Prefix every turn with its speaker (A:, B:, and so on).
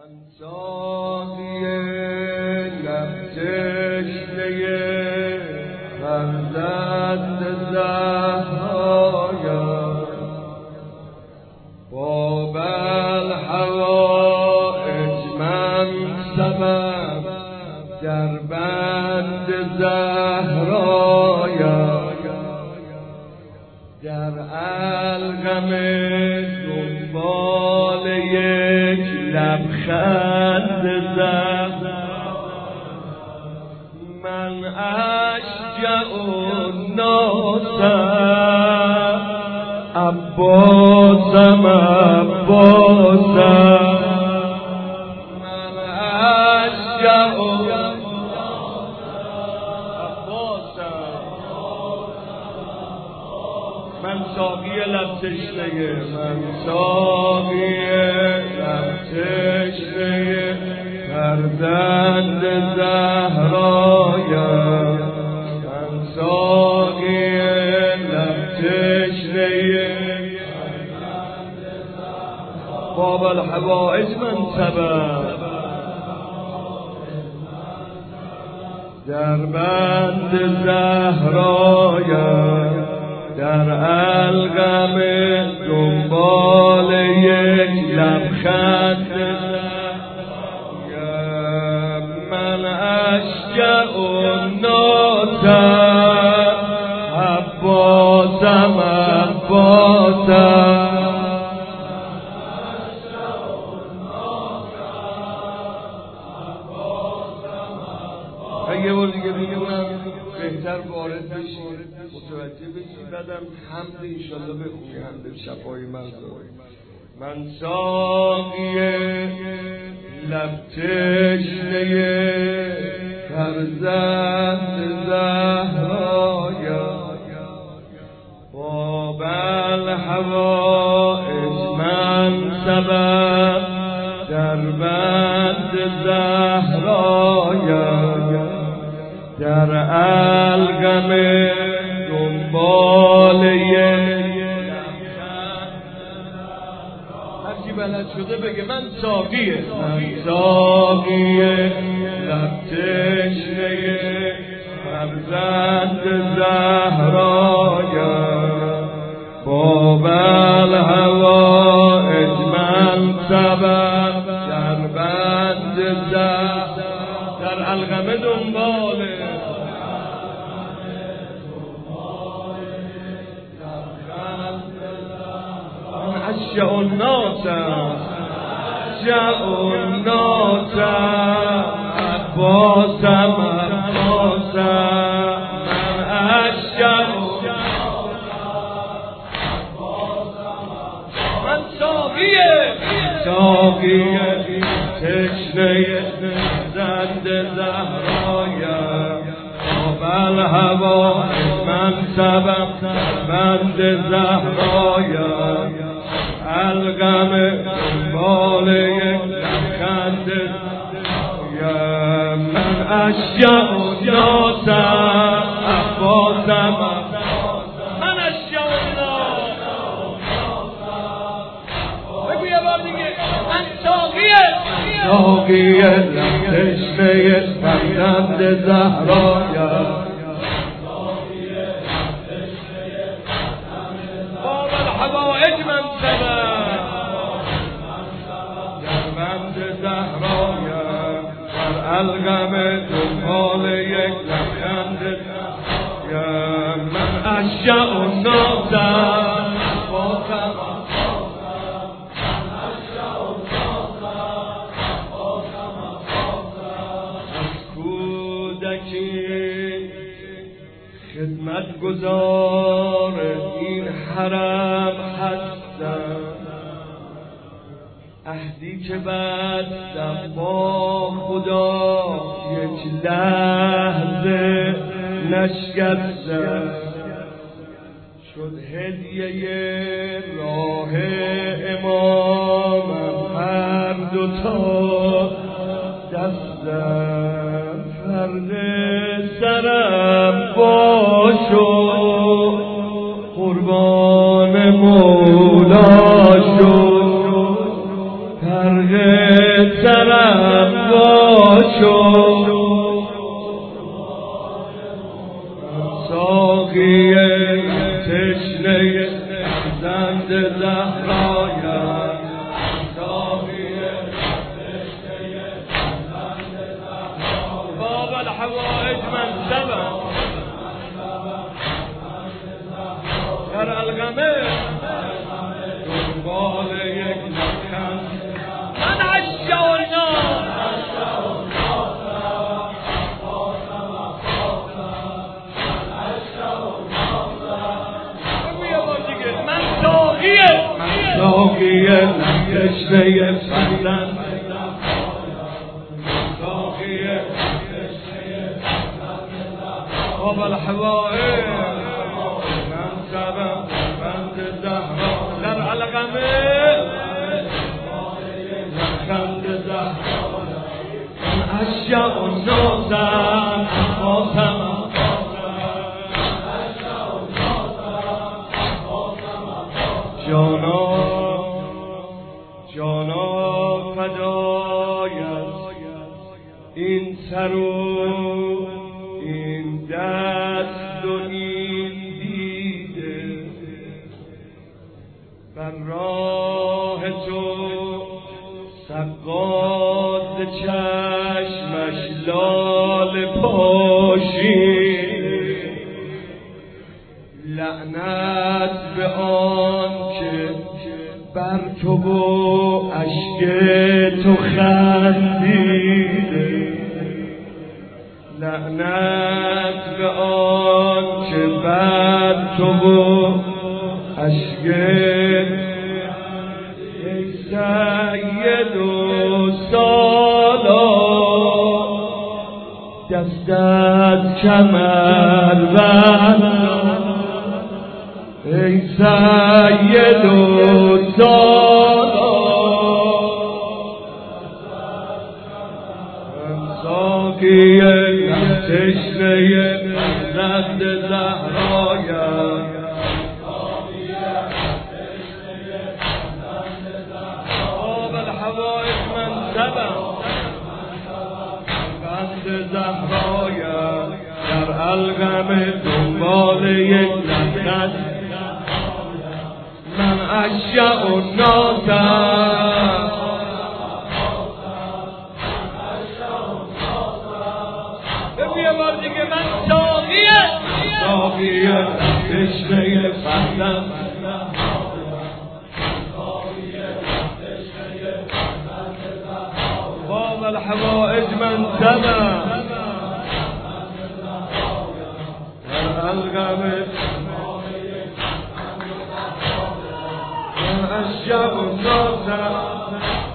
A: ساقی لب تشنه فرزند زهرایم باب الحوائج من سبب در بند زهرایم در الغم دنبال یک لبخند من اشجع الناس عباسم من اشجع من ساقی لب تشنه من ساقی لب تشنه فرزند زهرایم من ساقی لب تشنه باب الحوائج من سبب در بند زهرایم در الغم دنبال یک لبخند من اشجع الناس عباسم یه بار دیگه بگم بهتر وارد بشید متوجه بشید بعدم حمد انشالله بخونی حمد شفای من ساقی لب تشنه فرزند زهرایم باب الحوائج من سبب در بند زهرایم در الغم دنبال هرچی بلد شده بگه من ساقیه من ساقی لب تشنه فرزند زهرایم باب الحوائج من سبب در بند در الغم دنبال اشجع الناس عباسم من اشجع من ساقی تشنه زند زهرایم باب الحوائج من سبب بند زهرایم الغم دنبال یک لبخند من اشجع الناس عباسم من اشجع الناس بگو یه بار دیگه من ساقی لب تشنه فرزند زهرایم باب الحوائج من سبب در بند زهرایم در الغم دنبال یک لبخند من اشجع الناس خدمت گزار این حرم هستم عهدی که بستم با خدا یک لحظه نشکستم شد هدیه راه امامم هر دوتا دستم فرد سرم باشو قربان مولا شو سرم باشو ساقی تشنه زند زهرایم ساقی تشنه زند زهرایم باب الحوائج منصبم در الغمه دنبال یک لبخند من عشق الناس ساقیه تشنه بندن ساقیه تشنه باب الحوائج منصبم بند زهرا در علقمه بند زهرا من اشیاء النازم خاتمم جانا فدای این سر و این دست و این دیده بر راه تو سقاد چشمش لال پاشیده لعنت به آن که بر تو و اشک تو خندیده لعنت به آن که بر تو و اشک ای سید و سالا دستت کمر بند ای سید و سالا ساقی تشنه زند زهرایم باب الحوائج منصبم بند زهرایم در الغم دنبال یک لبخند من اشیاء الناسم بگو یه بار دیگه من ساقیه تشنه بندم باب الحوائج منصبم در الغم اشیاء النازم